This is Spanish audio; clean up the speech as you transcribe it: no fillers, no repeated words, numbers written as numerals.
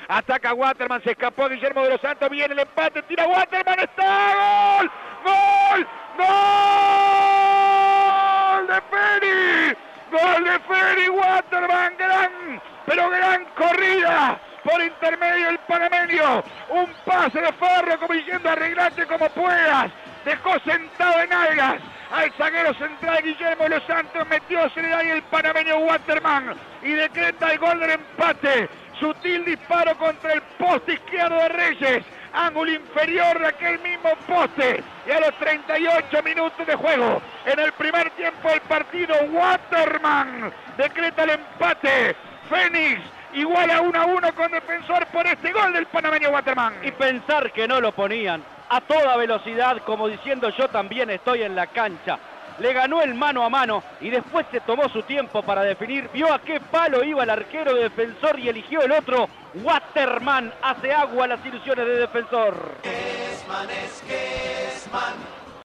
Ataca Waterman, se escapó Guillermo de los Santos, viene el empate, tira Waterman, está, ¡gol! ¡Gol! ¡Gol de Feni! ¡Gol de Feni! Waterman, gran corrida por intermedio del panameño, un pase de Ferro como diciendo arreglate como puedas, dejó sentado en algas al zaguero central Guillermo de los Santos, metióse ahí el panameño Waterman y decreta el gol del empate. Sutil disparo contra el poste izquierdo de Reyes, ángulo inferior de aquel mismo poste, y a los 38 minutos de juego en el primer tiempo del partido, Waterman decreta el empate. Fénix igual a 1-1 con Defensor por este gol del panameño Waterman. Y pensar que no lo ponían a toda velocidad, como diciendo yo también estoy en la cancha. Le ganó el mano a mano y después se tomó su tiempo para definir. Vio a qué palo iba el arquero de Defensor y eligió el otro. Waterman hace agua a las ilusiones de Defensor.